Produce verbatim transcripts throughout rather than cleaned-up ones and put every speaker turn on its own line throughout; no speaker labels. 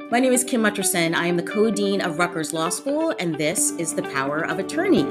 My name is Kim Mutcherson. I am the co-dean of Rutgers Law School, and this is The Power of Attorney.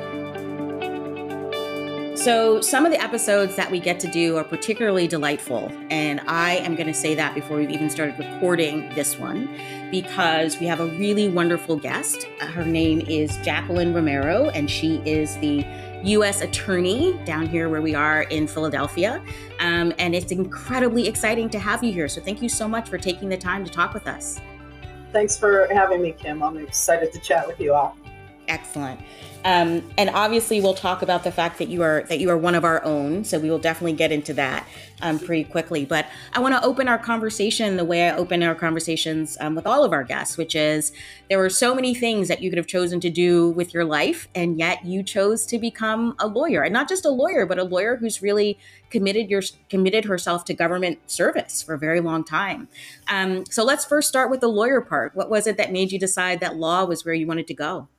So some of the episodes that we get to do are particularly delightful, and I am going to say that before we've even started recording this one, because we have a really wonderful guest. Her name is Jacqueline Romero, and she is the U S attorney down here where we are in Philadelphia. Um, and it's incredibly exciting to have you here. So thank you so much for taking the time to talk with us.
Thanks for having me, Kim. I'm excited to chat with you all.
Excellent. Um, and obviously, we'll talk about the fact that you are that you are one of our own. So we will definitely get into that um, pretty quickly. But I want to open our conversation the way I open our conversations um, with all of our guests, which is there were so many things that you could have chosen to do with your life, and yet you chose to become a lawyer, and not just a lawyer, but a lawyer who's really committed your committed herself to government service for a very long time. Um, so let's first start with the lawyer part. What was it that made you decide that law was where you wanted to go?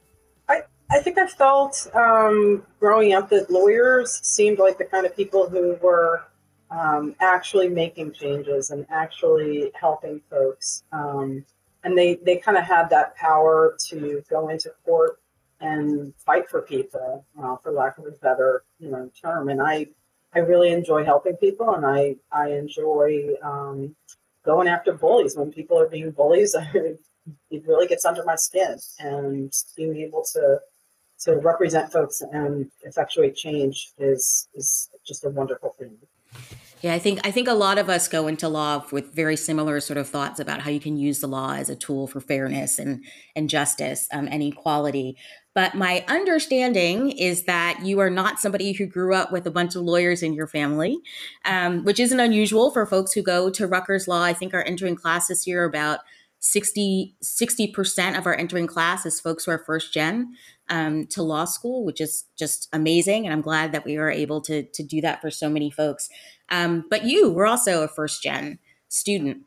I, I think I felt um, growing up that lawyers seemed like the kind of people who were um, actually making changes and actually helping folks. Um, and they, they kind of had that power to go into court and fight for people, uh, for lack of a better you know, term. And I, I really enjoy helping people, and I, I enjoy um, going after bullies. When people are being bullies, I it really gets under my skin, and being able to to represent folks and effectuate change is is just a wonderful thing.
Yeah, I think I think a lot of us go into law with very similar sort of thoughts about how you can use the law as a tool for fairness and and justice um, and equality. But my understanding is that you are not somebody who grew up with a bunch of lawyers in your family, um, which isn't unusual for folks who go to Rutgers Law. I think our entering class this year, about sixty percent of our entering class is folks who are first gen um, to law school, which is just amazing. And I'm glad that we were able to, to do that for so many folks. Um, but you were also a first gen student.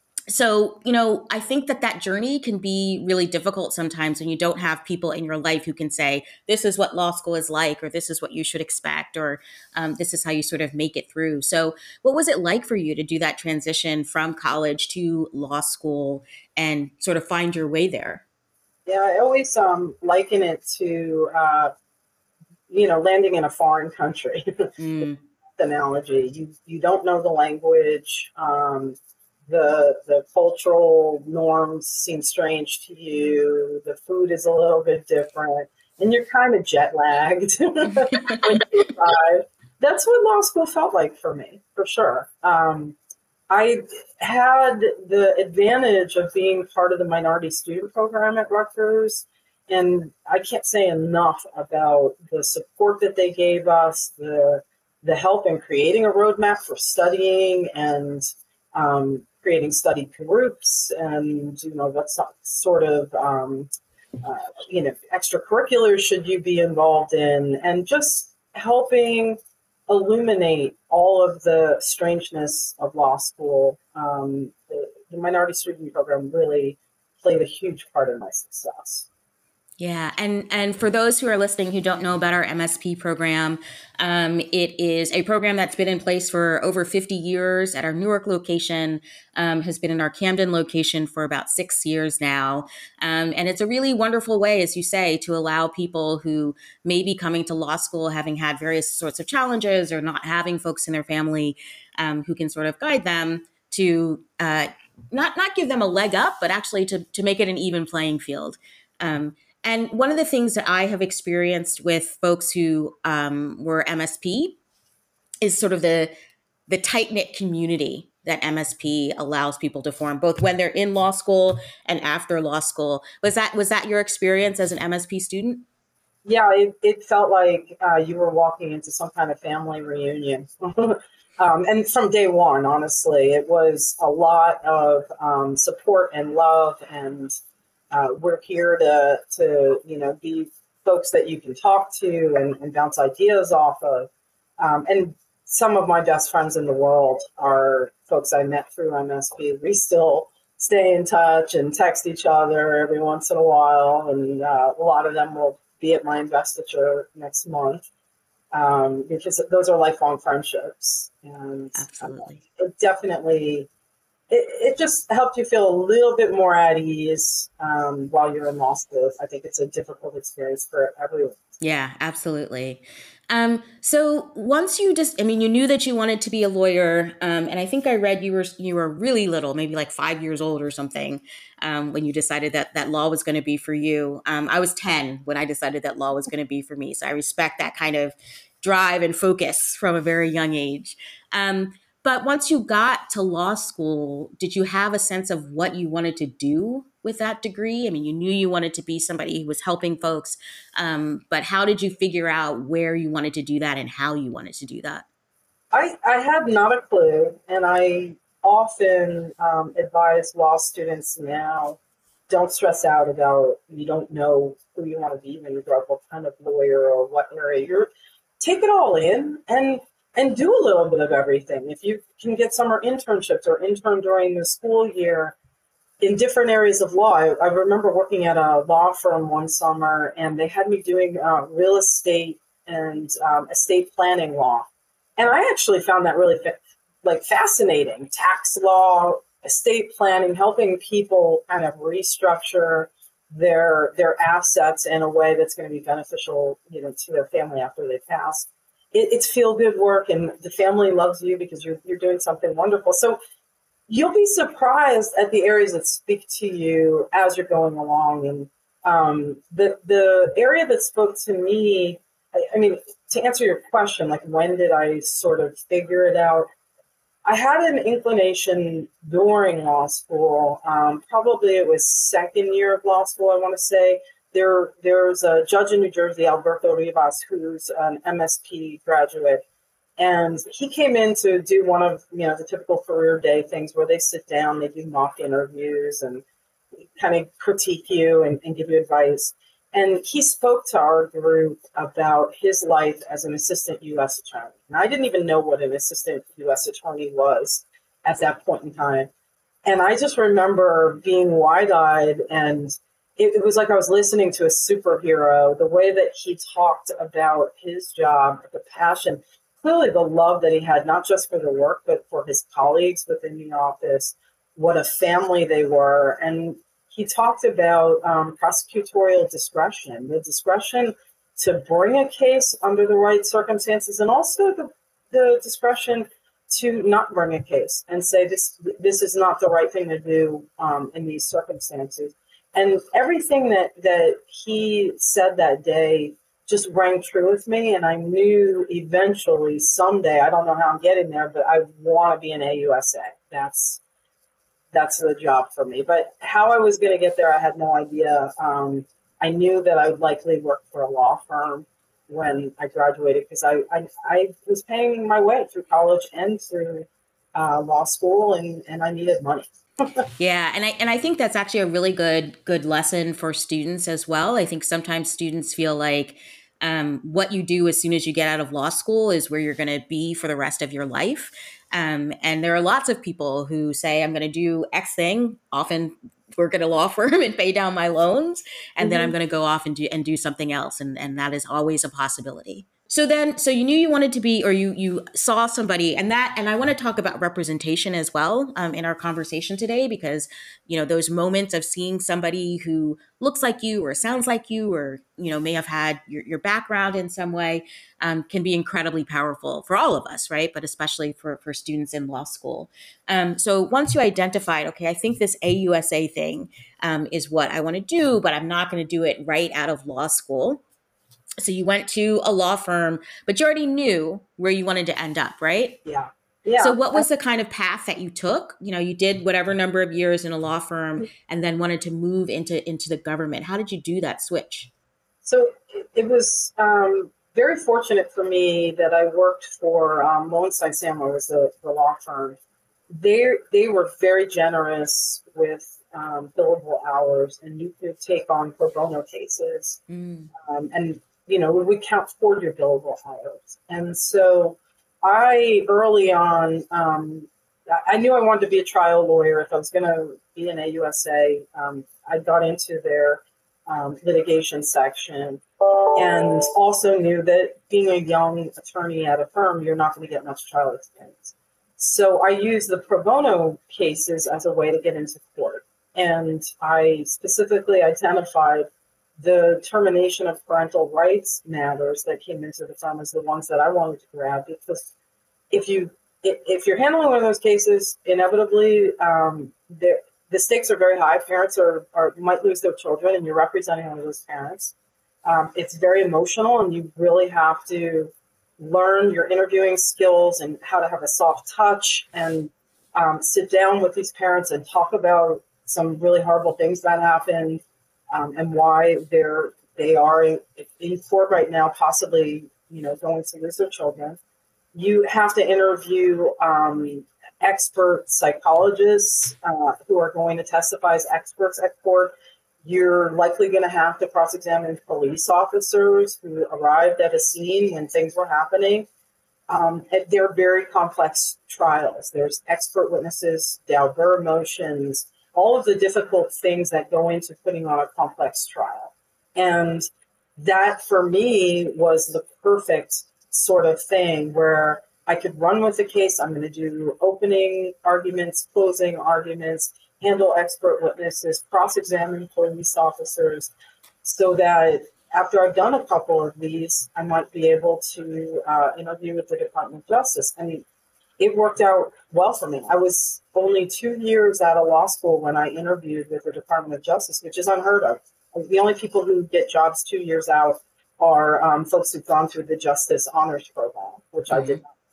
So, you know, I think that that journey can be really difficult sometimes when you don't have people in your life who can say, this is what law school is like, or this is what you should expect, or um, this is how you sort of make it through. So what was it like for you to do that transition from college to law school and sort of find your way there?
Yeah, I always um, liken it to, uh, you know, landing in a foreign country. Mm. Analogy. You you don't know the language. Um, the the cultural norms seem strange to you. The food is a little bit different, and you're kind of jet lagged when you arrive. That's what law school felt like for me, for sure. Um, I had the advantage of being part of the minority student program at Rutgers, and I can't say enough about the support that they gave us, the the help in creating a roadmap for studying, and um, creating study groups, and you know what sort of um, uh, you know extracurriculars should you be involved in, and just helping illuminate all of the strangeness of law school. Um, the, the minority student program really played a huge part in my success.
Yeah. And, and for those who are listening who don't know about our M S P program, um, it is a program that's been in place for over fifty years at our Newark location, um, has been in our Camden location for about six years now. Um, and it's a really wonderful way, as you say, to allow people who may be coming to law school having had various sorts of challenges or not having folks in their family um, who can sort of guide them to uh, not, not give them a leg up, but actually to, to make it an even playing field. Um, And one of the things that I have experienced with folks who um, were M S P is sort of the the tight-knit community that M S P allows people to form, both when they're in law school and after law school. Was that was that your experience as an M S P student?
Yeah, it, it felt like uh, you were walking into some kind of family reunion. um, and from day one, honestly, it was a lot of um, support and love, and Uh, we're here to, to, you know, be folks that you can talk to and, and bounce ideas off of. Um, and some of my best friends in the world are folks I met through M S P. We still stay in touch and text each other every once in a while. And uh, a lot of them will be at my investiture next month um, because those are lifelong friendships. And
Absolutely.
Uh, it definitely it, it just helped you feel a little bit more at ease um, while you're in law school. I think it's a difficult experience for everyone.
Yeah, absolutely. Um, so once you just, I mean, you knew that you wanted to be a lawyer, um, and I think I read you were you were really little, maybe like five years old or something, um, when you decided that that law was going to be for you. Um, I was ten when I decided that law was going to be for me, so I respect that kind of drive and focus from a very young age. Um, but once you got to law school, did you have a sense of what you wanted to do with that degree? I mean, you knew you wanted to be somebody who was helping folks, um, but how did you figure out where you wanted to do that and how you wanted to do that?
I, I had not a clue, and I often um, advise law students now, don't stress out about you don't know who you want to be when you grow up, what kind of lawyer or what area. You're take it all in and and do a little bit of everything. If you can get summer internships or intern during the school year in different areas of law. I, I remember working at a law firm one summer, and they had me doing uh, real estate and um, estate planning law. And I actually found that really fa- like fascinating. Tax law, estate planning, helping people kind of restructure their their assets in a way that's going to be beneficial, you know, to their family after they pass. It, it's feel good work, and the family loves you because you're you're doing something wonderful. So you'll be surprised at the areas that speak to you as you're going along. And um, the the area that spoke to me, I, I mean, to answer your question, like when did I sort of figure it out? I had an inclination during law school. Um, probably it was second year of law school, I want to say. There, there's a judge in New Jersey, Alberto Rivas, who's an M S P graduate. And he came in to do one of, you know, the typical career day things where they sit down, they do mock interviews and kind of critique you and, and give you advice. And he spoke to our group about his life as an assistant U S attorney. And I didn't even know what an assistant U S attorney was at that point in time. And I just remember being wide-eyed, and it, it was like I was listening to a superhero, the way that he talked about his job, the passion, clearly the love that he had, not just for the work, but for his colleagues within the office, what a family they were. And he talked about um, prosecutorial discretion, the discretion to bring a case under the right circumstances, and also the, the discretion to not bring a case and say this this is not the right thing to do um, in these circumstances. And everything that, that he said that day just rang true with me. And I knew eventually someday, I don't know how I'm getting there, but I want to be an A U S A. That's that's the job for me. But how I was going to get there, I had no idea. Um, I knew that I would likely work for a law firm when I graduated, because I, I, I was paying my way through college and through uh, law school, and, and I needed money.
Yeah, and I and I think that's actually a really good good lesson for students as well. I think sometimes students feel like um, what you do as soon as you get out of law school is where you're going to be for the rest of your life. Um, and there are lots of people who say, I'm going to do X thing, often work at a law firm and pay down my loans, and mm-hmm. then I'm going to go off and do and do something else. And, and that is always a possibility. So then, so you knew you wanted to be, or you you saw somebody, and that, and I want to talk about representation as well um, in our conversation today, because you know those moments of seeing somebody who looks like you or sounds like you, or you know may have had your, your background in some way, um, can be incredibly powerful for all of us, right? But especially for for students in law school. Um, so once you identified, okay, I think this A U S A thing um, is what I want to do, but I'm not going to do it right out of law school. So you went to a law firm, but you already knew where you wanted to end up, right?
Yeah. Yeah.
So what was the kind of path that you took? You know, you did whatever number of years in a law firm and then wanted to move into, into the government. How did you do that switch?
So it, it was um, very fortunate for me that I worked for um, Lowenstein Sandler, was the, the law firm. They they were very generous with um, billable hours, and you could take on pro bono cases. Mm. Um, and you know, we count toward your billable hours. And so I, early on, um, I knew I wanted to be a trial lawyer. If I was going to be an A U S A, um, I got into their um, litigation section, and also knew that being a young attorney at a firm, you're not going to get much trial experience. So I use the pro bono cases as a way to get into court. And I specifically identified the termination of parental rights matters that came into the firm as the ones that I wanted to grab, because if you if you're handling one of those cases, inevitably um, the the stakes are very high. Parents are, are might lose their children, and you're representing one of those parents. Um, it's very emotional, and you really have to learn your interviewing skills and how to have a soft touch and um, sit down with these parents and talk about some really horrible things that happened, um, and why they're they are in, in court right now, possibly you know going to lose their children. You have to interview um, expert psychologists uh, who are going to testify as experts at court. You're likely going to have to cross-examine police officers who arrived at a scene when things were happening. Um, they're very complex trials. There's expert witnesses, Daubert motions, all of the difficult things that go into putting on a complex trial. And that, for me, was the perfect sort of thing where I could run with the case. I'm going to do opening arguments, closing arguments, handle expert witnesses, cross-examine police officers, so that after I've done a couple of these, I might be able to uh, interview with the Department of Justice. I mean, it worked out well for me. I was only two years out of law school when I interviewed with the Department of Justice, which is unheard of. The only people who get jobs two years out are um, folks who've gone through the Justice Honors Program, which mm-hmm. I did not.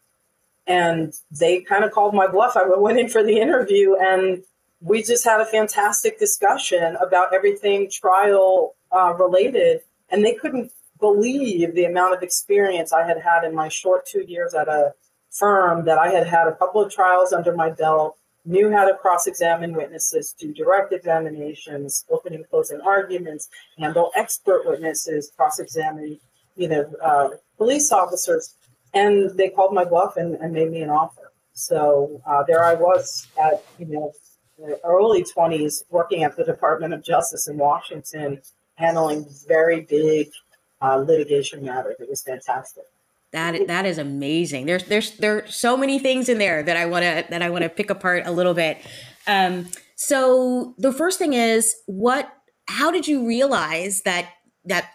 And they kind of called my bluff. I went in for the interview, and we just had a fantastic discussion about everything trial uh, related. And they couldn't believe the amount of experience I had had in my short two years at a firm, that I had had a couple of trials under my belt, knew how to cross-examine witnesses, do direct examinations, opening and closing arguments, handle expert witnesses, cross-examine, you know, uh, police officers. And they called my bluff and, and made me an offer. So uh, there I was at, you know, the early twenties, working at the Department of Justice in Washington, handling very big uh, litigation matters. It was fantastic.
That that is amazing. There's there's there are so many things in there that I want to that I want to pick apart a little bit. Um, so the first thing is, what? How did you realize that that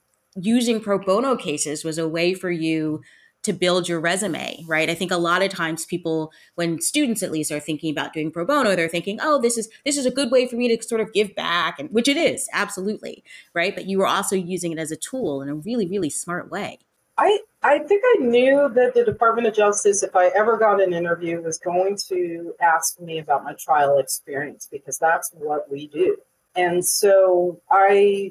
using pro bono cases was a way for you to build your resume, right? I think a lot of times people, when students at least are thinking about doing pro bono, they're thinking, oh, this is this is a good way for me to sort of give back, and which it is, absolutely, right? But you were also using it as a tool in a really, really smart way.
I, I think I knew that the Department of Justice, if I ever got an interview, was going to ask me about my trial experience, because that's what we do. And so I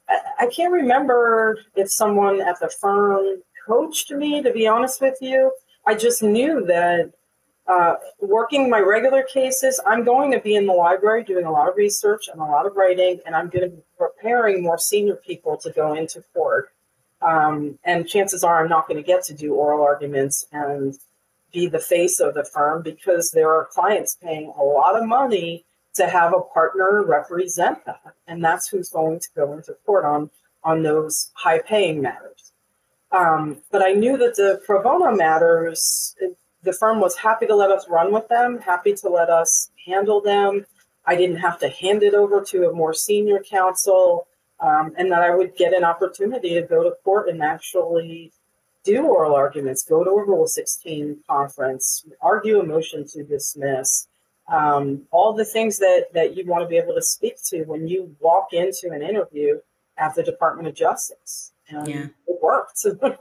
I can't remember if someone at the firm coached me, to be honest with you. I just knew that uh, working my regular cases, I'm going to be in the library doing a lot of research and a lot of writing, and I'm going to be preparing more senior people to go into court. Um, and chances are I'm not going to get to do oral arguments and be the face of the firm, because there are clients paying a lot of money to have a partner represent that. And that's who's going to go into court on, on those high paying matters. Um, but I knew that the pro bono matters, the firm was happy to let us run with them, happy to let us handle them. I didn't have to hand it over to a more senior counsel. Um, and that I would get an opportunity to go to court and actually do oral arguments, go to a Rule sixteen conference, argue a motion to dismiss, um, all the things that, that you want to be able to speak to when you walk into an interview at the Department of Justice. And
yeah.
It worked.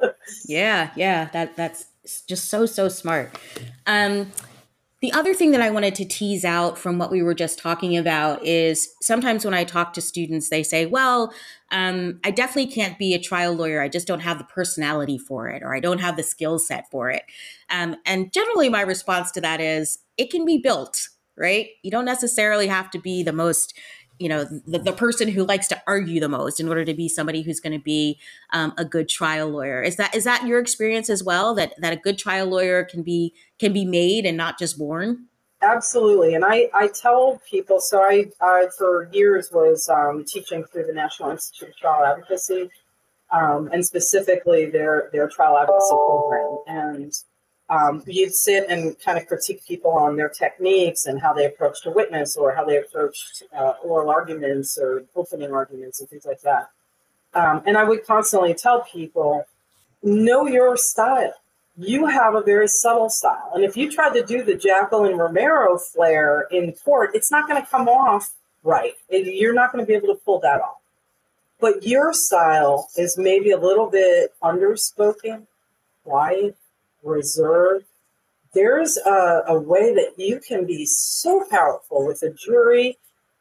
yeah, yeah, that that's just so, so smart. Um, The other thing that I wanted to tease out from what we were just talking about is sometimes when I talk to students, they say, well, um, I definitely can't be a trial lawyer. I just don't have the personality for it, or I don't have the skill set for it. Um, and generally my response to that is, it can be built, right? You don't necessarily have to be the most, you know, the, the person who likes to argue the most in order to be somebody who's going to be um, a good trial lawyer. Is that is that your experience as well? That that a good trial lawyer can be can be made and not just born?
Absolutely. And I, I tell people, so I, I for years was um, teaching through the National Institute of Trial Advocacy, um, and specifically their, their trial advocacy program. And Um, you'd sit and kind of critique people on their techniques and how they approached a witness or how they approached uh, oral arguments or opening arguments and things like that. Um, and I would constantly tell people, know your style. You have a very subtle style. And if you try to do the Jacqueline Romero flair in court, it's not going to come off right. It, you're not going to be able to pull that off. But your style is maybe a little bit underspoken, quiet, reserved. There's a, a way that you can be so powerful with a jury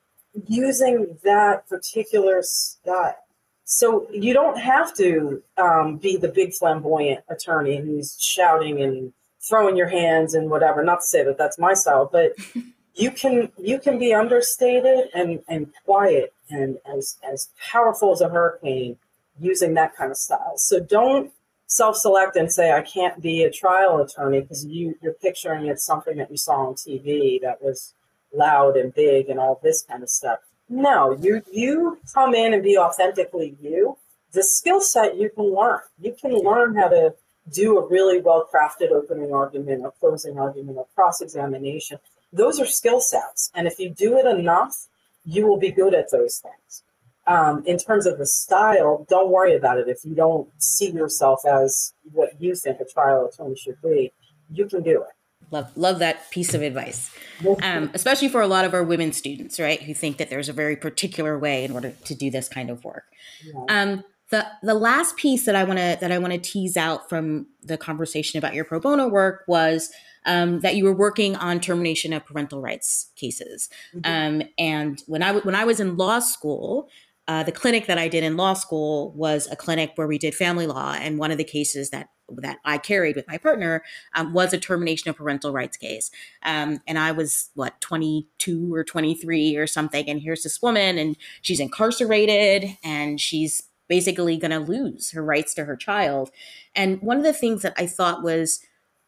using that particular style. So you don't have to um, be the big flamboyant attorney who's shouting and throwing your hands and whatever. Not to say that that's my style, but you can you can be understated and, and quiet and as as powerful as a hurricane using that kind of style. So don't self-select and say I can't be a trial attorney because you you're picturing it's something that you saw on T V that was loud and big and all this kind of stuff. No, you you come in and be authentically you. The skill set you can learn. You can learn how to do a really well-crafted opening argument or closing argument or cross-examination. Those are skill sets. And if you do it enough, you will be good at those things. Um, in terms of the style, don't worry about it. If you don't see yourself as what you think a trial attorney should be, you can do it.
Love, love that piece of advice, um, especially for a lot of our women students, right, who think that there's a very particular way in order to do this kind of work. Yeah. Um, the the last piece that I want to that I want to tease out from the conversation about your pro bono work was um, that you were working on termination of parental rights cases. Mm-hmm. Um, and when I when I was in law school, uh, the clinic that I did in law school was a clinic where we did family law, and one of the cases that that I carried with my partner um, was a termination of parental rights case. Um, and I was, what, twenty-two or twenty-three or something. And here's this woman and she's incarcerated and she's basically going to lose her rights to her child. And one of the things that I thought was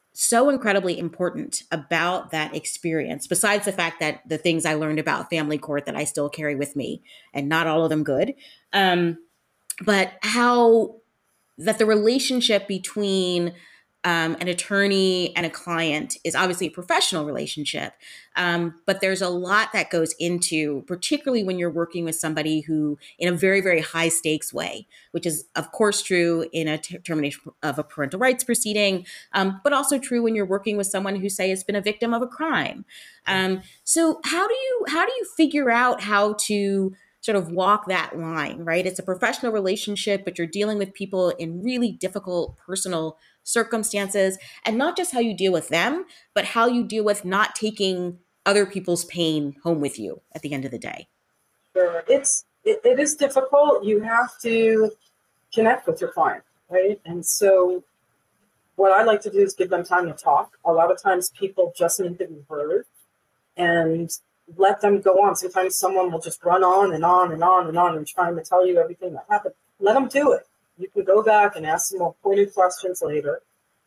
so incredibly important about that experience, besides the fact that the things I learned about family court that I still carry with me, and not all of them good, um, but how that the relationship between um, an attorney and a client is obviously a professional relationship, um, but there's a lot that goes into, particularly when you're working with somebody who, in a very, very high stakes way, which is of course true in a t- termination of a parental rights proceeding, um, but also true when you're working with someone who, say, has been a victim of a crime. Um, so how do you how do you figure out how to sort of walk that line, right? It's a professional relationship, but you're dealing with people in really difficult personal circumstances, and not just how you deal with them, but how you deal with not taking other people's pain home with you at the end of the day.
Sure. It's, it, it is difficult. You have to connect with your client, right? And so what I like to do is give them time to talk. A lot of times people just need to be heard and let them go on. Sometimes someone will just run on and on and on and on and trying to tell you everything that happened. Let them do it. You can go back and ask some more pointed questions later.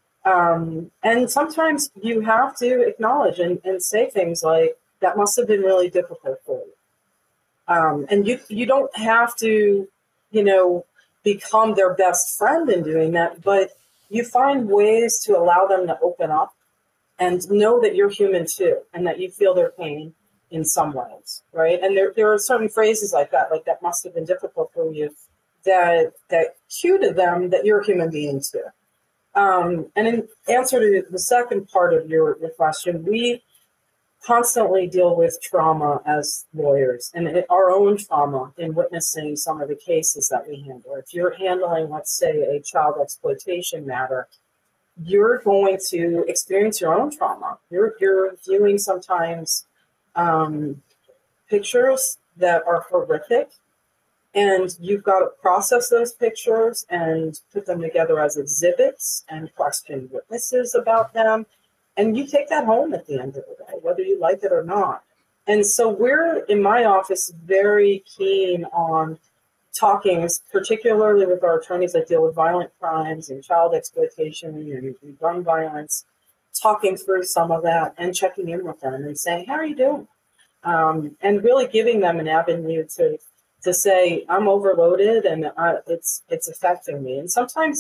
Um, and sometimes you have to acknowledge and, and say things like, that must have been really difficult for you. Um, and you you don't have to, you know, become their best friend in doing that, but you find ways to allow them to open up and know that you're human too, and that you feel their pain in some ways, right? And there there are certain phrases like that, like that must have been difficult for you, that that cue to them that you're a human being too. Um, and in answer to the second part of your, your question, we constantly deal with trauma as lawyers, and it, our own trauma in witnessing some of the cases that we handle. If you're handling, let's say, a child exploitation matter, you're going to experience your own trauma. You're you're viewing sometimes um, pictures that are horrific, and you've got to process those pictures and put them together as exhibits and question witnesses about them. And you take that home at the end of the day, whether you like it or not. And so we're, in my office, very keen on talking, particularly with our attorneys that deal with violent crimes and child exploitation and, and gun violence, talking through some of that and checking in with them and saying, how are you doing? Um, and really giving them an avenue to to say, I'm overloaded and uh, it's it's affecting me. And sometimes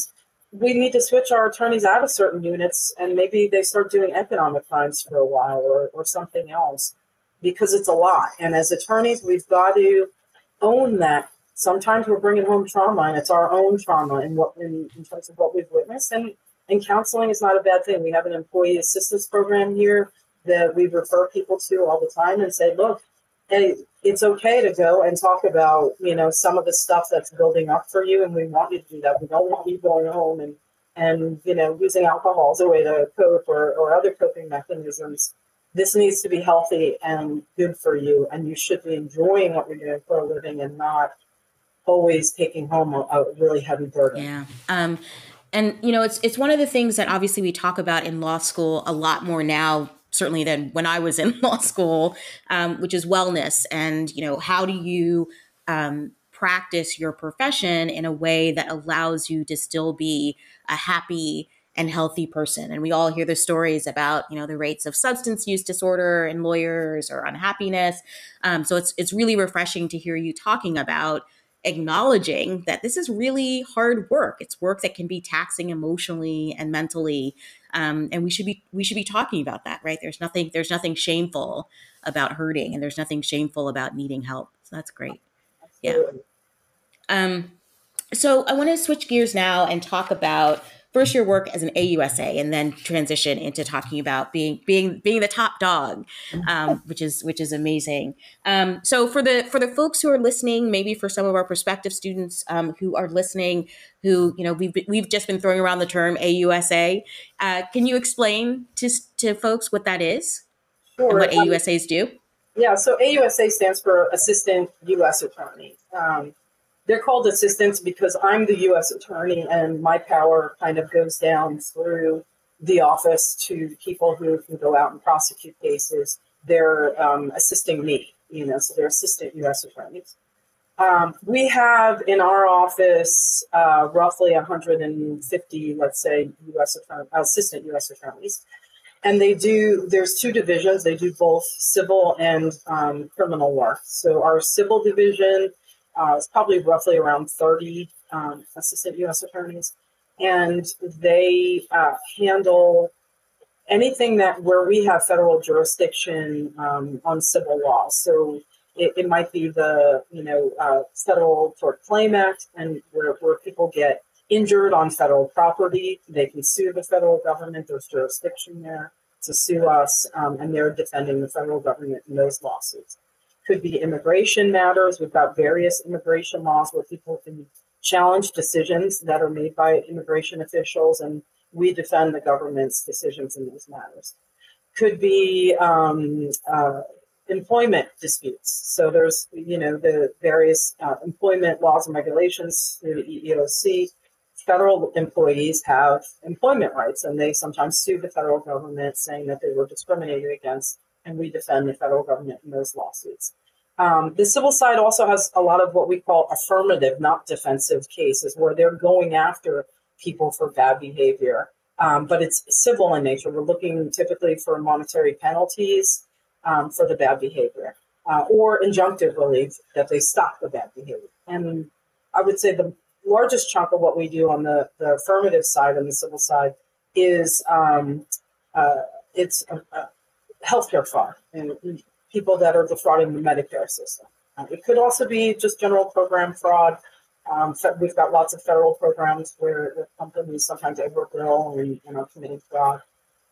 we need to switch our attorneys out of certain units, and maybe they start doing economic crimes for a while, or, or something else, because it's a lot. And as attorneys, we've got to own that. Sometimes we're bringing home trauma, and it's our own trauma in what in, in terms of what we've witnessed. And, and counseling is not a bad thing. We have an employee assistance program here that we refer people to all the time and say, look, hey, it's okay to go and talk about, you know, some of the stuff that's building up for you, and we want you to do that. We don't want you going home and, and you know, using alcohol as a way to cope, or, or other coping mechanisms. This needs to be healthy and good for you, and you should be enjoying what you're doing for a living and not always taking home a, a really heavy burden.
Yeah. Um, and, you know, it's it's one of the things that obviously we talk about in law school a lot more now, certainly than when I was in law school, um, which is wellness. And, you know, how do you um, practice your profession in a way that allows you to still be a happy and healthy person? And we all hear the stories about, you know, the rates of substance use disorder in lawyers, or unhappiness. Um, so it's it's really refreshing to hear you talking about acknowledging that this is really hard work. It's work that can be taxing emotionally and mentally. Um, and we should be we should be talking about that, right? There's nothing there's nothing shameful about hurting, and there's nothing shameful about needing help. So that's great.
Absolutely.
Yeah. Um, so I want to switch gears now and talk about first your work as an A U S A, and then transition into talking about being being being the top dog, um, which is which is amazing. Um, so for the for the folks who are listening, maybe for some of our prospective students um, who are listening, who you know we've we've just been throwing around the term A U S A, uh, can you explain to to folks what that is
Sure.
and what
Um,
A U S As do?
yeah, so A U S A stands for Assistant U S Attorney. Um, they're called assistants because I'm the U S attorney, and my power kind of goes down through the office to people who can go out and prosecute cases. They're um, assisting me, you know, so they're assistant U S attorneys. Um, we have in our office uh, roughly one hundred fifty, let's say, U S attorney, assistant U S attorneys. And they do, there's two divisions. They do both civil and um, criminal work. So our civil division uh, is probably roughly around thirty um, assistant U S attorneys. And they uh, handle anything that where we have federal jurisdiction um, on civil law. So it, it might be the, you know, uh, Federal Tort Claim Act, and where, where people get injured on federal property, they can sue the federal government. There's jurisdiction there to sue us, um, and they're defending the federal government in those lawsuits. Could be immigration matters. We've got various immigration laws where people can challenge decisions that are made by immigration officials, and we defend the government's decisions in those matters. Could be um, uh, employment disputes. So there's, you know, the various uh, employment laws and regulations through the E E O C. Federal employees have employment rights, and they sometimes sue the federal government saying that they were discriminated against, and we defend the federal government in those lawsuits. Um, the civil side also has a lot of what we call affirmative, not defensive cases, where they're going after people for bad behavior, um, but it's civil in nature. We're looking typically for monetary penalties um, for the bad behavior, uh, or injunctive relief that they stop the bad behavior. And I would say the largest chunk of what we do on the, the affirmative side and the civil side is um, uh, it's a, a healthcare fraud and people that are defrauding the Medicare system. Uh, it could also be just general program fraud. Um, so we've got lots of federal programs where the companies sometimes overbill and, and are committing fraud.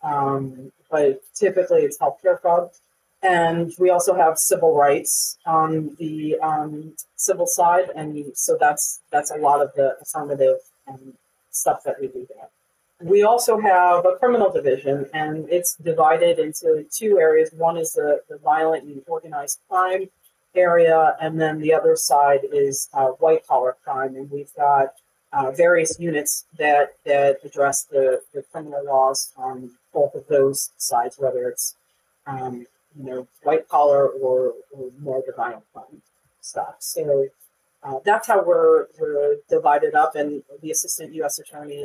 Um, but typically it's healthcare fraud. And we also have civil rights on the um, civil side, and so that's that's a lot of the affirmative um, stuff that we do there. We also have a criminal division, and it's divided into two areas. One is the, the violent and organized crime area, and then the other side is uh, white-collar crime, and we've got uh, various units that, that address the, the criminal laws on both of those sides, whether it's um, you know, white collar or, or more of the violent crime stuff. So uh, that's how we're we're divided up, and the assistant U S attorneys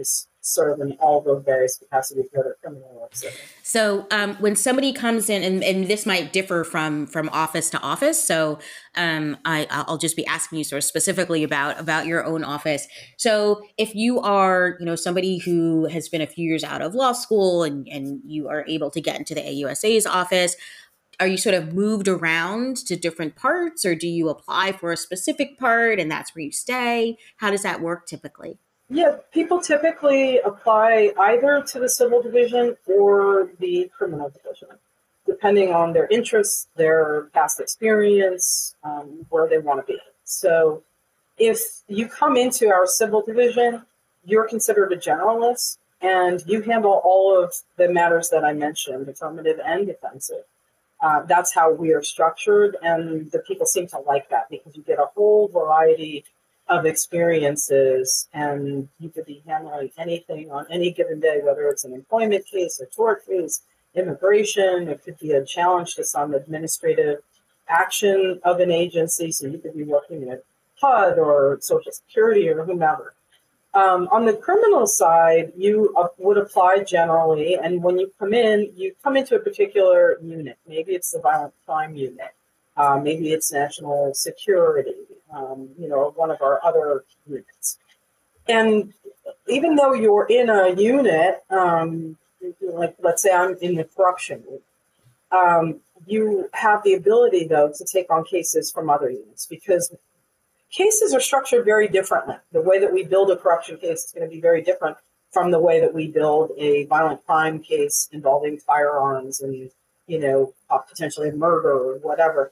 serve in all those various capacities, whether criminal or civil.
So um, when somebody comes in, and, and this might differ from from office to office, so um, I, I'll just be asking you sort of specifically about about your own office. So if you are, you know, somebody who has been a few years out of law school and, and you are able to get into the A U S A's office, are you sort of moved around to different parts, or do you apply for a specific part and that's where you stay? How does that work typically?
Yeah, people typically apply either to the civil division or the criminal division, depending on their interests, their past experience, um, where they want to be. So if you come into our civil division, you're considered a generalist and you handle all of the matters that I mentioned, affirmative and defensive. Uh, that's how we are structured, and the people seem to like that because you get a whole variety of experiences, and you could be handling anything on any given day, whether it's an employment case, a tort case, immigration. It could be a challenge to some administrative action of an agency, so you could be working at H U D or Social Security or whomever. Um, on the criminal side, you uh, would apply generally, and when you come in, you come into a particular unit. Maybe it's the violent crime unit, uh, maybe it's national security, um, you know, one of our other units. And even though you're in a unit, um, like let's say I'm in the corruption unit, um, you have the ability, though, to take on cases from other units because cases are structured very differently. The way that we build a corruption case is going to be very different from the way that we build a violent crime case involving firearms and, you know, potentially murder or whatever.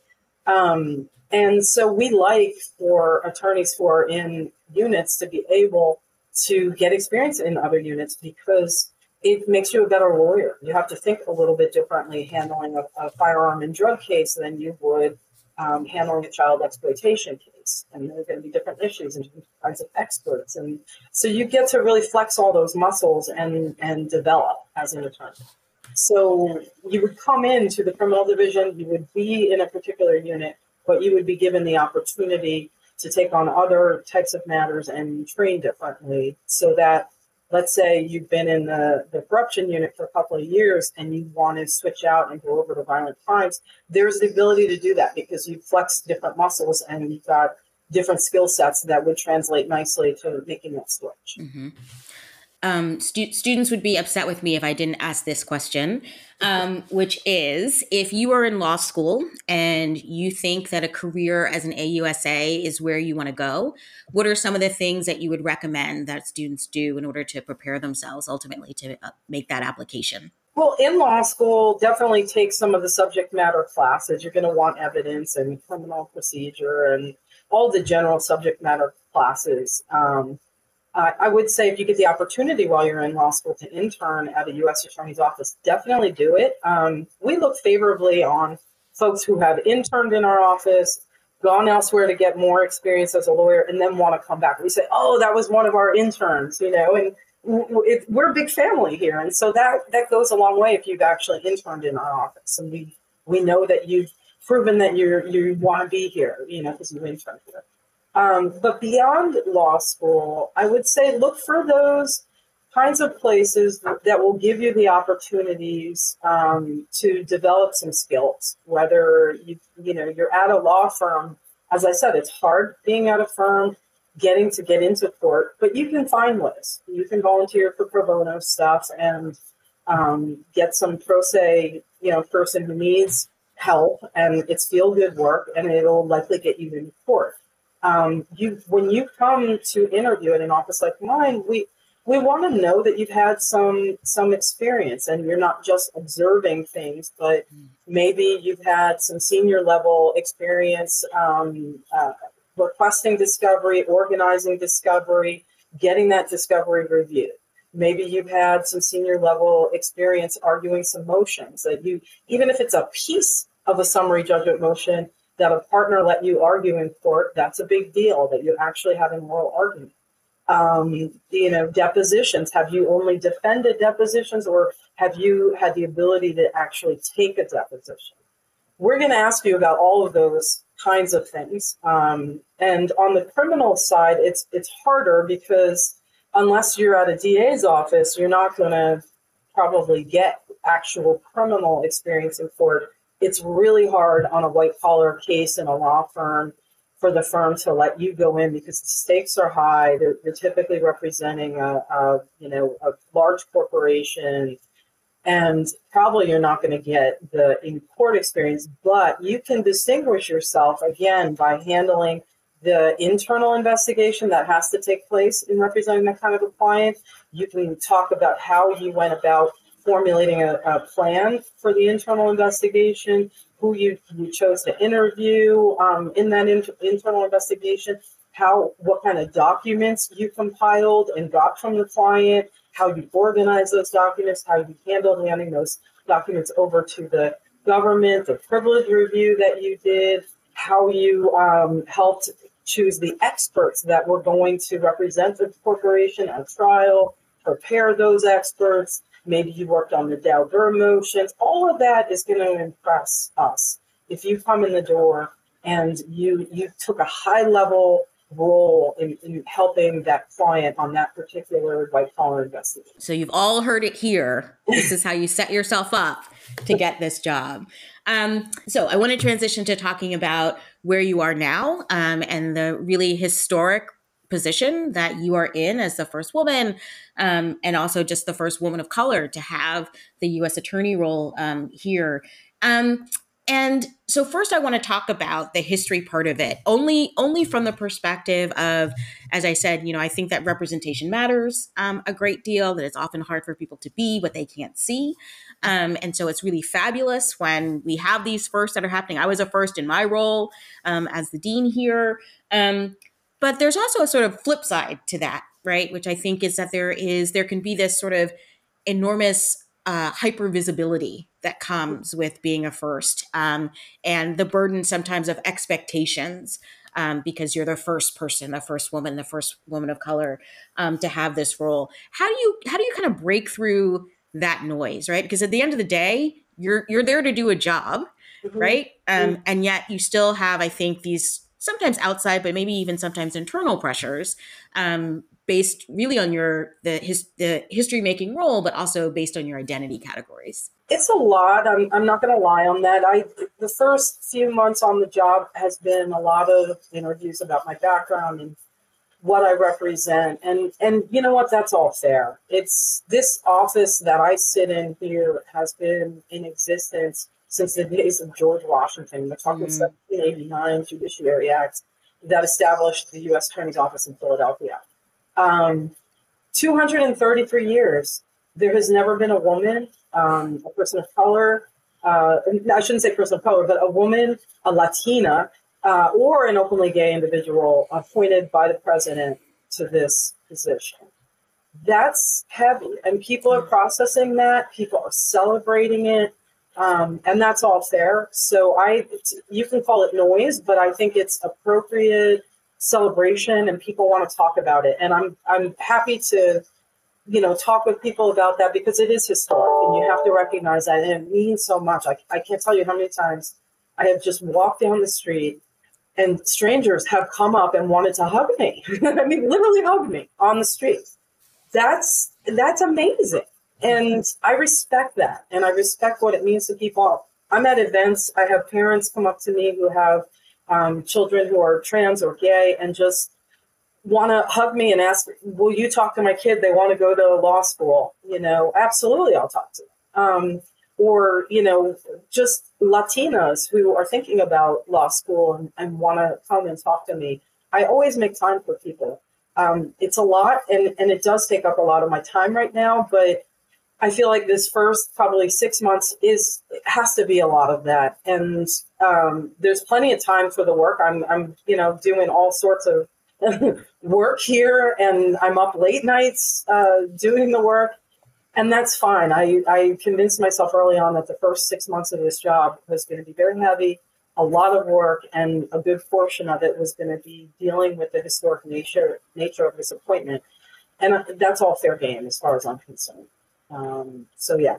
Um, and so we like for attorneys who are in units to be able to get experience in other units because it makes you a better lawyer. You have to think a little bit differently handling a, a firearm and drug case than you would Um, handling a child exploitation case, and there are going to be different issues and different kinds of experts, and so you get to really flex all those muscles and and develop as an attorney. So you would come into the criminal division, you would be in a particular unit, but you would be given the opportunity to take on other types of matters and train differently, so that let's say you've been in the, the corruption unit for a couple of years and you want to switch out and go over to violent crimes, there's the ability to do that because you flex different muscles and you've got different skill sets that would translate nicely to making that switch.
Mm-hmm. Um, stu- students would be upset with me if I didn't ask this question, um, which is, if you are in law school and you think that a career as an A U S A is where you want to go, what are some of the things that you would recommend that students do in order to prepare themselves ultimately to uh, make that application?
Well, in law school, definitely take some of the subject matter classes. You're going to want evidence and criminal procedure and all the general subject matter classes. Um, Uh, I would say if you get the opportunity while you're in law school to intern at a U S Attorney's office, definitely do it. Um, we look favorably on folks who have interned in our office, gone elsewhere to get more experience as a lawyer, and then want to come back. We say, oh, that was one of our interns, you know, and it, we're a big family here. And so that, that goes a long way if you've actually interned in our office. And we, we know that you've proven that you're, you want to be here, you know, because you interned here. Um, but beyond law school, I would say look for those kinds of places that will give you the opportunities um, to develop some skills. Whether you you know you're at a law firm, as I said, it's hard being at a firm, getting to get into court, but you can find ways. You can volunteer for pro bono stuff and um, get some pro se you know person who needs help, and it's feel good work, and it'll likely get you into court. Um, you, when you come to interview in an office like mine, we we want to know that you've had some some experience and you're not just observing things, but maybe you've had some senior level experience um, uh, requesting discovery, organizing discovery, getting that discovery reviewed. Maybe you've had some senior level experience arguing some motions that you, even if it's a piece of a summary judgment motion, that a partner let you argue in court, that's a big deal, that you actually have an oral argument. Um, you know, depositions, have you only defended depositions or have you had the ability to actually take a deposition? We're going to ask you about all of those kinds of things. Um, and on the criminal side, it's it's harder because unless you're at a D A's office, you're not going to probably get actual criminal experience in court. It's really hard on a white collar case in a law firm for the firm to let you go in because the stakes are high. They're, they're typically representing a, a you know a large corporation, and probably you're not going to get the in court experience. But you can distinguish yourself again by handling the internal investigation that has to take place in representing that kind of a client. You can talk about how you went about formulating a, a plan for the internal investigation, who you, you chose to interview um, in that in, internal investigation, how what kind of documents you compiled and got from the client, how you organized those documents, how you handled handing those documents over to the government, the privilege review that you did, how you um, helped choose the experts that were going to represent the corporation at trial, prepare those experts. Maybe you worked on the Daubert motions. All of that is going to impress us. If you come in the door and you you took a high level role in, in helping that client on that particular white collar investigation.
So you've all heard it here. This is how you set yourself up to get this job. Um, so I want to transition to talking about where you are now um, and the really historic position that you are in as the first woman um, and also just the first woman of color to have the U S attorney role um, here. Um, and so first I want to talk about the history part of it, only only from the perspective of, as I said, you know, I think that representation matters um, a great deal, that it's often hard for people to be what they can't see. Um, and so it's really fabulous when we have these firsts that are happening. I was a first in my role um, as the dean here. Um, but there's also a sort of flip side to that, right? Which I think is that there is, there can be this sort of enormous uh, hyper visibility that comes with being a first um, and the burden sometimes of expectations um, because you're the first person, the first woman, the first woman of color um, to have this role. How do you, how do you kind of break through that noise, right? Because at the end of the day, you're, you're there to do a job, mm-hmm. right? Um, mm-hmm. And yet you still have, I think, these sometimes outside, but maybe even sometimes internal pressures um, based really on your the his, the history making role, but also based on your identity categories.
It's a lot. I'm I'm not going to lie on that. I the first few months on the job has been a lot of interviews about my background and what I represent, and and you know what? That's all fair. It's this office that I sit in here has been in existence since the days of George Washington. We're talking mm. seventeen eighty-nine Judiciary Act that established the U S Attorney's Office in Philadelphia. Um, two hundred thirty-three years. There has never been a woman, um, a person of color, uh, I shouldn't say person of color, but a woman, a Latina, uh, or an openly gay individual appointed by the president to this position. That's heavy, and people are processing that. People are celebrating it. Um, and that's all fair. So I, you can call it noise, but I think it's appropriate celebration, and people want to talk about it. And I'm, I'm happy to, you know, talk with people about that because it is historic, and you have to recognize that, and it means so much. I, I can't tell you how many times I have just walked down the street and strangers have come up and wanted to hug me. I mean, literally hug me on the street. That's, that's amazing. And I respect that. And I respect what it means to people. I'm at events. I have parents come up to me who have um, children who are trans or gay and just want to hug me and ask, will you talk to my kid? They want to go to law school. You know, absolutely, I'll talk to them. Um, or, you know, just Latinas who are thinking about law school and, and want to come and talk to me. I always make time for people. Um, it's a lot, and, and it does take up a lot of my time right now, but I feel like this first probably six months is has to be a lot of that, and um, there's plenty of time for the work. I'm, I'm, you know, doing all sorts of work here, and I'm up late nights uh, doing the work, and that's fine. I, I convinced myself early on that the first six months of this job was going to be very heavy, a lot of work, and a good portion of it was going to be dealing with the historic nature nature of this appointment, and that's all fair game as far as I'm concerned. Um, so yeah,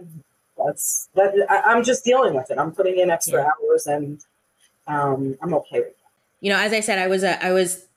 that's that. I, I'm just dealing with it. I'm putting in extra yeah. hours, and um, I'm okay with that.
You know, as I said, I was a, I was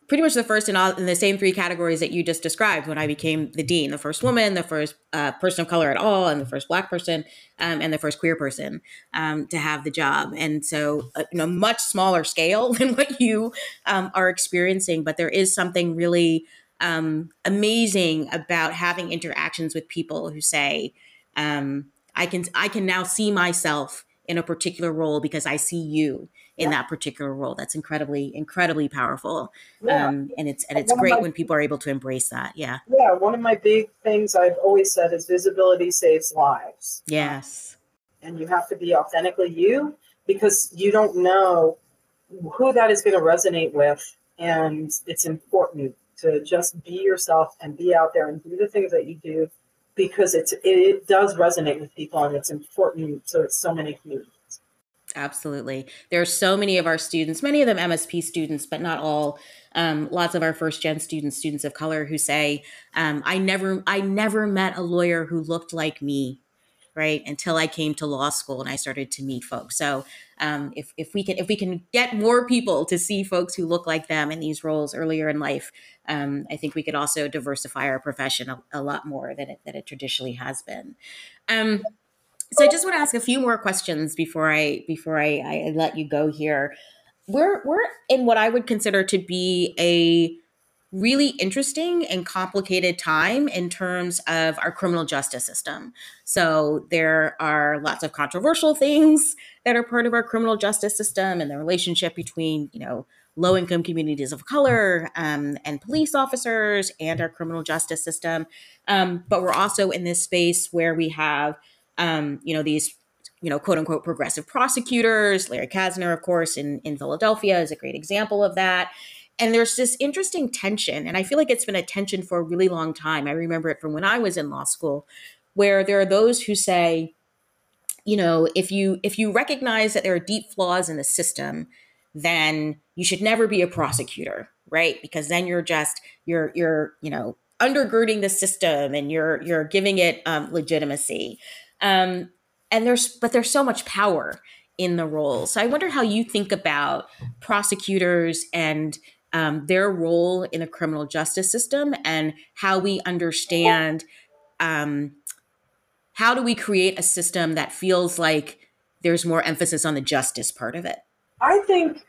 pretty much the first in all in the same three categories that you just described when I became the dean, the first woman, the first uh, person of color at all, and the first Black person, um, and the first queer person um, to have the job. And so, uh, you know, much smaller scale than what you um, are experiencing, but there is something really um, amazing about having interactions with people who say, um, I can I can now see myself in a particular role because I see you in
Yeah.
that particular role. That's incredibly, incredibly powerful.
Yeah.
Um, and it's and it's
One of
great
my
when people are able to embrace that. Yeah.
Yeah, one of my big things I've always said is visibility saves lives. Uh,
Yes.
and you have to be authentically you, because you don't know who that is going to resonate with. And it's important to just be yourself and be out there and do the things that you do, because it's, it does resonate with people, and it's important to so many communities.
Absolutely. There are so many of our students, many of them M S P students, but not all. Um, lots of our first gen students, students of color, who say, um, "I never, I never met a lawyer who looked like me, right? Until I came to law school and I started to meet folks." So, um, if if we can, if we can get more people to see folks who look like them in these roles earlier in life, um, I think we could also diversify our profession a, a lot more than it than it traditionally has been. Um, So I just want to ask a few more questions before I before I, I let you go here. We're we're in what I would consider to be a really interesting and complicated time in terms of our criminal justice system. So there are lots of controversial things that are part of our criminal justice system, and the relationship between, you know, low income communities of color um, and police officers and our criminal justice system. Um, but we're also in this space where we have um, you know, these, you know, quote unquote progressive prosecutors. Larry Kasner, of course, in, in Philadelphia is a great example of that. And there's this interesting tension. And I feel like it's been a tension for a really long time. I remember it from when I was in law school, where there are those who say, you know, if you if you recognize that there are deep flaws in the system, then you should never be a prosecutor, right? Because then you're just you're you're, you know, undergirding the system and you're you're giving it um, legitimacy. Um, and there's but there's so much power in the role. So I wonder how you think about prosecutors and um, their role in the criminal justice system, and how we understand um, how do we create a system that feels like there's more emphasis on the justice part of it?
I think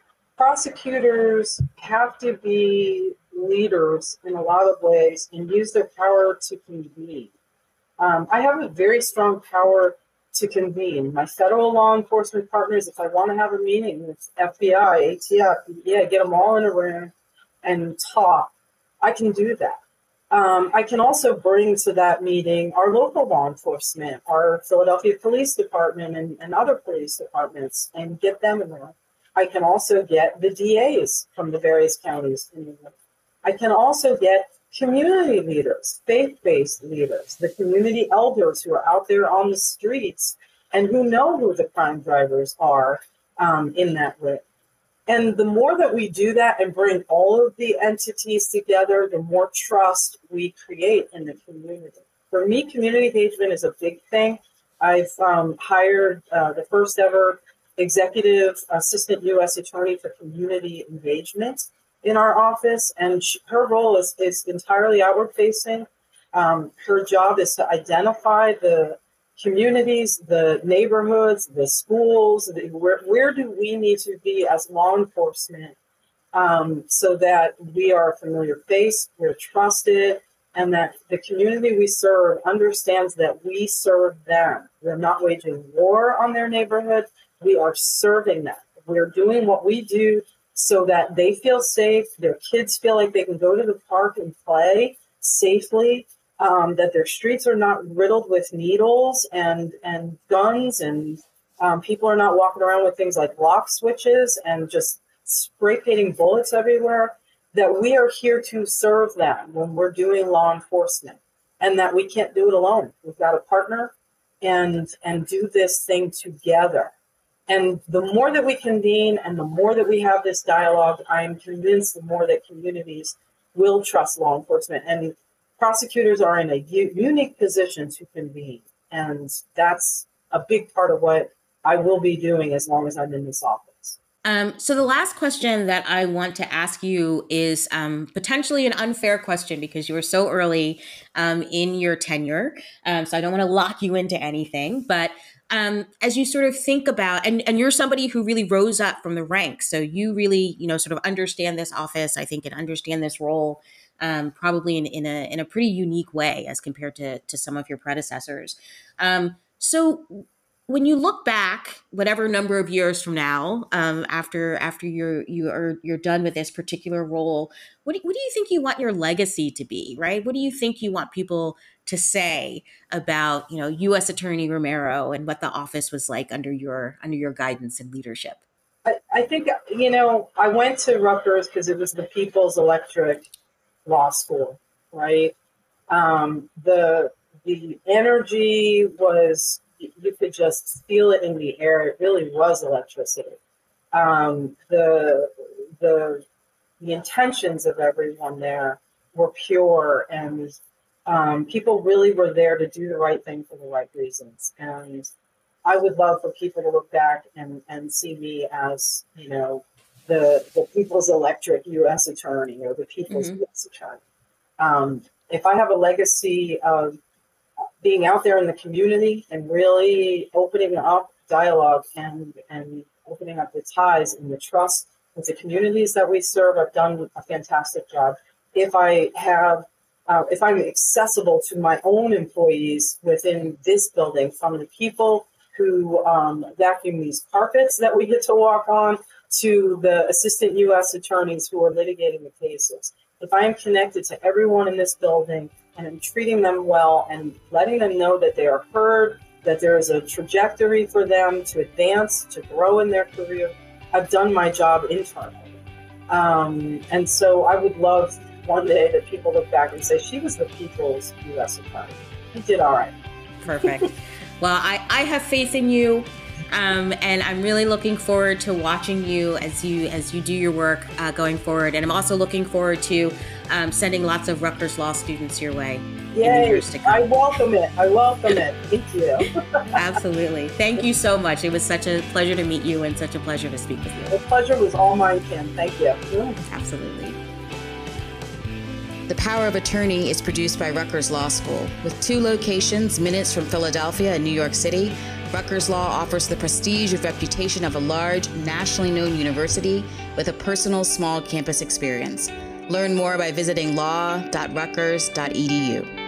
prosecutors have to be leaders in a lot of ways and use their power to convene. Um, I have a very strong power to convene. My federal law enforcement partners, if I want to have a meeting with F B I, A T F, yeah, get them all in a room and talk, I can do that. Um, I can also bring to that meeting our local law enforcement, our Philadelphia Police Department and, and other police departments, and get them in there. I can also get the D As from the various counties in the room. I can also get community leaders, faith-based leaders, the community elders who are out there on the streets and who know who the crime drivers are um, in that room. And the more that we do that and bring all of the entities together, the more trust we create in the community. For me, community engagement is a big thing. I've um, hired uh, the first ever executive assistant U S attorney for community engagement in our office, and she, her role is, is entirely outward facing. Um, her job is to identify the communities, the neighborhoods, the schools, the, where, where do we need to be as law enforcement um, so that we are a familiar face, we're trusted, and that the community we serve understands that we serve them. We're not waging war on their neighborhood, we are serving them. We're doing what we do so that they feel safe, their kids feel like they can go to the park and play safely, um, that their streets are not riddled with needles and, and guns, and um, people are not walking around with things like lock switches and just spray painting bullets everywhere, that we are here to serve them when we're doing law enforcement, and that we can't do it alone. We've got to partner and, and do this thing together. And the more that we convene and the more that we have this dialogue, I am convinced the more that communities will trust law enforcement. And prosecutors are in a u- unique position to convene. And that's a big part of what I will be doing as long as I'm in this office.
Um, so the last question that I want to ask you is um, potentially an unfair question because you were so early um, in your tenure. Um, so I don't want to lock you into anything, but um, as you sort of think about, and, and you're somebody who really rose up from the ranks. So you really, you know, sort of understand this office, I think, and understand this role um, probably in, in a in a pretty unique way as compared to, to some of your predecessors. Um, so when you look back, whatever number of years from now, um, after after you're you are you're done with this particular role, what do, what do you think you want your legacy to be? Right? What do you think you want people to say about you know U S Attorney Romero and what the office was like under your under your guidance and leadership?
I, I think, you know, I went to Rutgers because it was the People's Electric Law School, right? Um, the the energy was, you could just feel it in the air. It really was electricity. Um, the the the intentions of everyone there were pure, and um, people really were there to do the right thing for the right reasons. And I would love for people to look back and, and see me as, you know, the the People's Electric U S Attorney or the People's
Mm-hmm.
U S Attorney. Um, if I have a legacy of being out there in the community and really opening up dialogue and and opening up the ties and the trust with the communities that we serve, I've done a fantastic job. If I have, uh, if I'm accessible to my own employees within this building, from the people who um, vacuum these carpets that we get to walk on to the assistant U S attorneys who are litigating the cases. If I am connected to everyone in this building and I'm treating them well and letting them know that they are heard, that there is a trajectory for them to advance, to grow in their career, I've done my job internally. Um, and so I would love one day that people look back and say, she was the people's U S attorney. He did all right.
Perfect. Well, I, I have faith in you. Um, and I'm really looking forward to watching you as you as you do your work uh, going forward. And I'm also looking forward to um, sending lots of Rutgers Law students your way.
Yay! I welcome it. I welcome it. Thank you.
Absolutely. Thank you so much. It was such a pleasure to meet you and such a pleasure to speak with you.
The pleasure was all mine, Kim. Thank you.
Absolutely.
The Power of Attorney is produced by Rutgers Law School. With two locations, minutes from Philadelphia and New York City, Rutgers Law offers the prestige and reputation of a large, nationally known university with a personal small campus experience. Learn more by visiting law dot rutgers dot e d u.